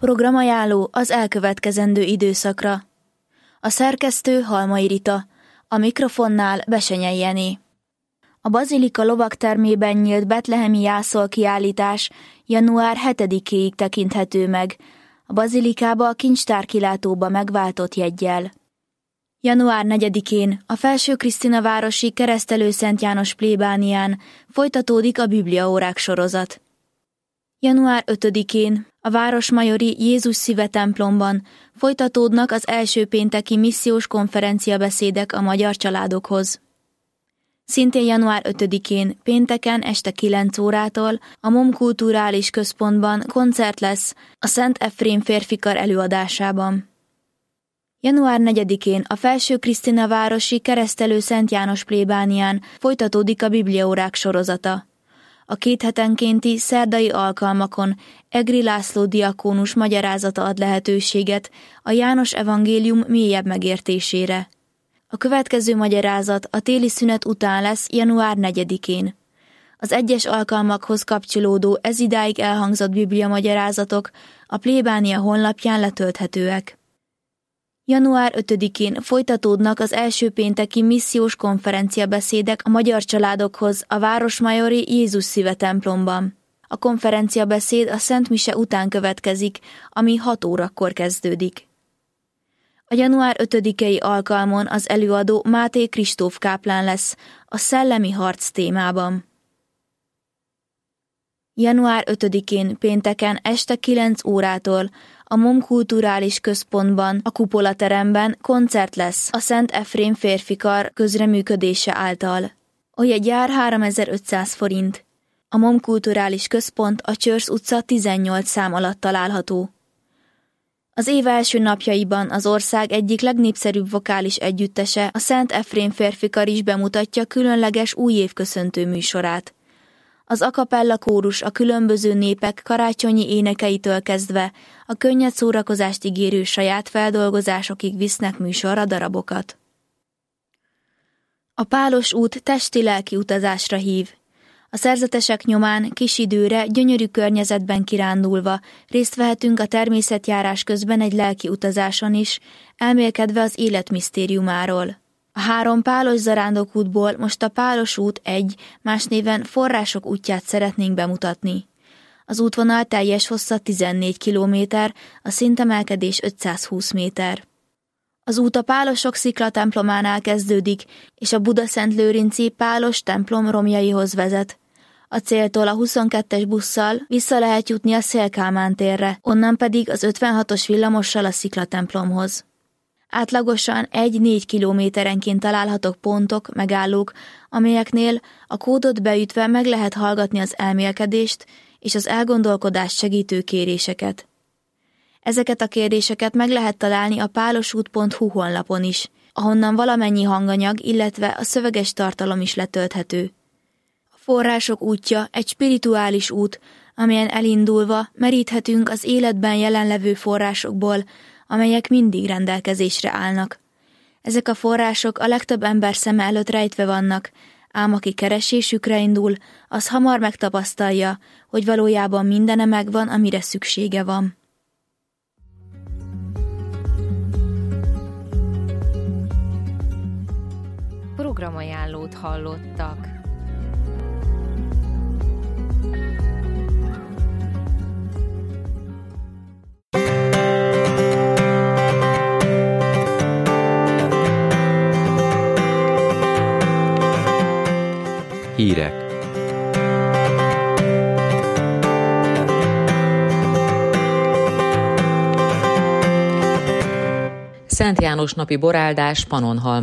Programajánló az elkövetkezendő időszakra. A szerkesztő Halmai Rita, a mikrofonnál Besenyei Jenő. A bazilika lovagtermében nyílt betlehemi jászol kiállítás január 7-éig tekinthető meg, a bazilikába a kincstárkilátóba megváltott jeggyel. Január 4-én a Felső Krisztinavárosi Keresztelő Szent János plébánián folytatódik a bibliaórák sorozat. Január 5-én a Városmajori Jézus Szíve templomban folytatódnak az első pénteki missziós konferenciabeszédek a magyar családokhoz. Szintén január 5-én pénteken este 9 órától a MOM Kulturális Központban koncert lesz a Szent Efrém férfikar előadásában. Január 4-én a Felső Krisztinavárosi Keresztelő Szent János plébánián folytatódik a bibliaórák sorozata. A 2 hetenkénti szerdai alkalmakon Egri László diakónus magyarázata ad lehetőséget a János evangélium mélyebb megértésére. A következő magyarázat a téli szünet után lesz január 4-én. Az egyes alkalmakhoz kapcsolódó ezidáig elhangzott bibliamagyarázatok a plébánia honlapján letölthetőek. Január 5-én folytatódnak az első pénteki missziós konferenciabeszédek a magyar családokhoz a Városmajori Jézus Szíve templomban. A konferenciabeszéd a Szent Mise után következik, ami 6 órakor kezdődik. A január 5-i alkalmon az előadó Máté Kristóf káplán lesz a szellemi harc témában. Január 5-én pénteken este 9 órától a MOM Kulturális Központban, a Kupolateremben koncert lesz a Szent Efrém férfikar közreműködése által. A jegyár 3500 forint. A MOM Kulturális Központ a Csörsz utca 18 szám alatt található. Az év első napjaiban az ország egyik legnépszerűbb vokális együttese, a Szent Efrém férfikar is bemutatja különleges újévköszöntő műsorát. Az a cappella kórus a különböző népek karácsonyi énekeitől kezdve a könnyed szórakozást ígérő saját feldolgozásokig visznek műsorra darabokat. A Pálos út testi-lelki utazásra hív. A szerzetesek nyomán kis időre, gyönyörű környezetben kirándulva részt vehetünk a természetjárás közben egy lelki utazáson is, elmélkedve az élet misztériumáról. A 3 pálos zarándokútból most a Pálos út 1, más néven Források útját szeretnénk bemutatni. Az útvonal teljes hossza 14 km, a szintemelkedés 520 méter. Az út a Pálosok sziklatemplománál kezdődik, és a Budaszentlőrinci Pálos templom romjaihoz vezet. A céltól a 22-es busszal vissza lehet jutni a Széll-Kálmán térre, onnan pedig az 56-os villamossal a sziklatemplomhoz. Átlagosan 1-4 kilométerenként találhatók pontok, megállók, amelyeknél a kódot beütve meg lehet hallgatni az elmélkedést és az elgondolkodást segítő kéréseket. Ezeket a kérdéseket meg lehet találni a pálosút.hu honlapon is, ahonnan valamennyi hanganyag, illetve a szöveges tartalom is letölthető. A Források útja egy spirituális út, amelyen elindulva meríthetünk az életben jelenlevő forrásokból, amelyek mindig rendelkezésre állnak. Ezek a források a legtöbb ember szeme előtt rejtve vannak, ám aki keresésükre indul, az hamar megtapasztalja, hogy valójában mindene megvan, amire szüksége van. Programajánlót hallottak. Hírek. Szent János napi boráldás Pannonhalmán.